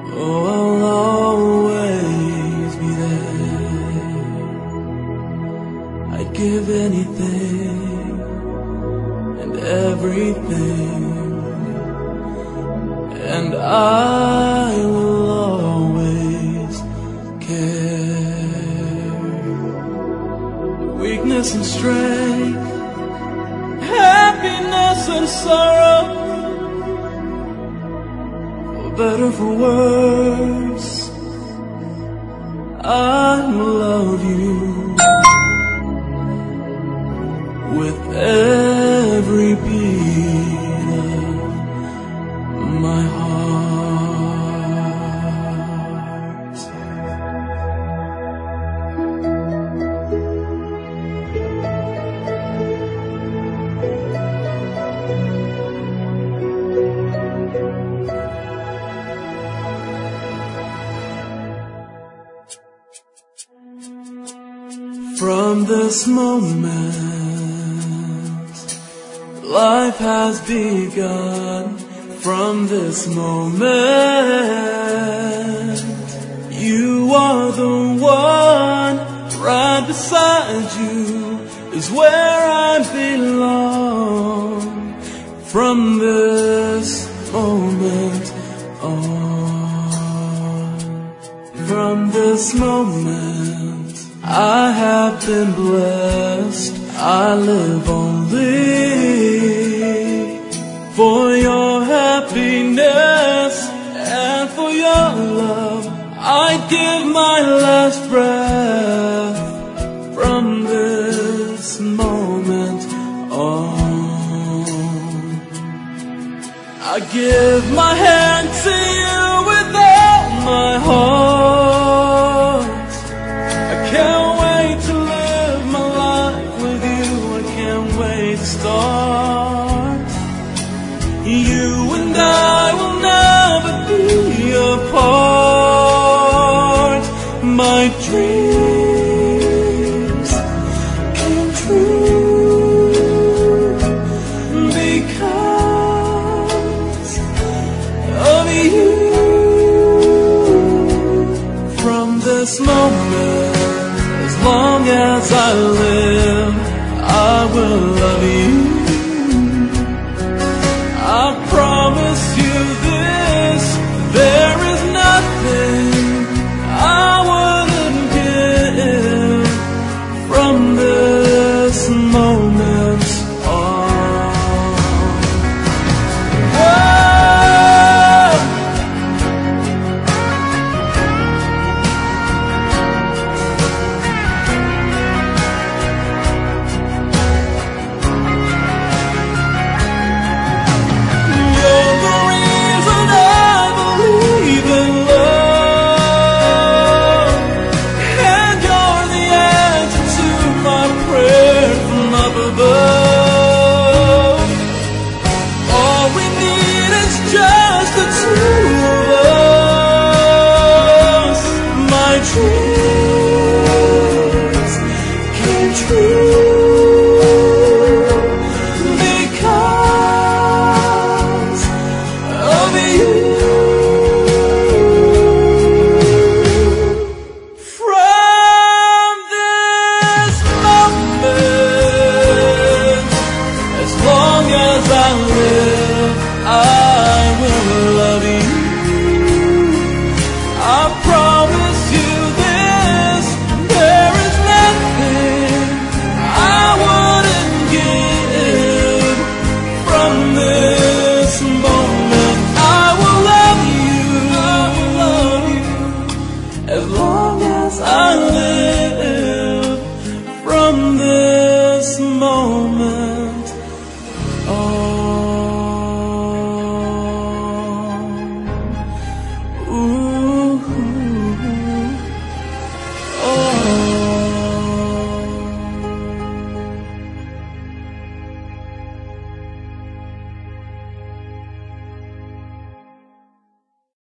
Oh, I'll always be there. I'd give anything and everything, and I will always care. Weakness and strength, happiness and sorrow, for better, for worse, I will love you with every beat of my heart. From this moment, life has begun. From this moment, you are the one. Right beside you is where I belong. From this moment on, from this moment, I have been blessed. I live only for your happiness and for your love. I give my last breath. From this moment on, I give my hand to you with all my heart. I can't wait to live my life with you. I can't wait to start. You and